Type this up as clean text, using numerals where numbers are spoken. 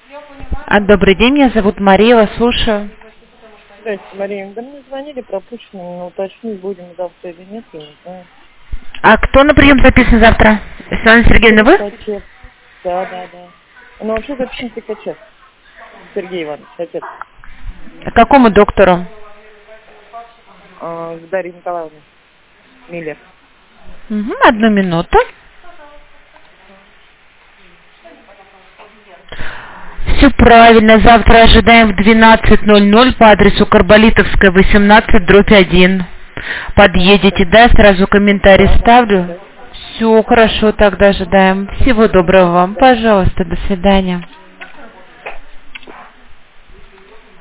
Добрый день, меня зовут Мария, вас слушаю. Здравствуйте, Мария. Да мне звонили пропущенными, но уточнить будем завтра или нет, я не знаю. А кто на прием записан завтра? Светлана Сергеевна, вы? Ткачев. Да. Ну, вообще записан Ткачев. Сергей Иванович, отец. К какому доктору? К Дарье Николаевне Миллер. Одну минуту. Все правильно, завтра ожидаем в 12:00 по адресу Карболитовская, 18/1. Подъедете, да, сразу комментарий ставлю. Все хорошо, тогда ожидаем. Всего доброго вам, пожалуйста, до свидания.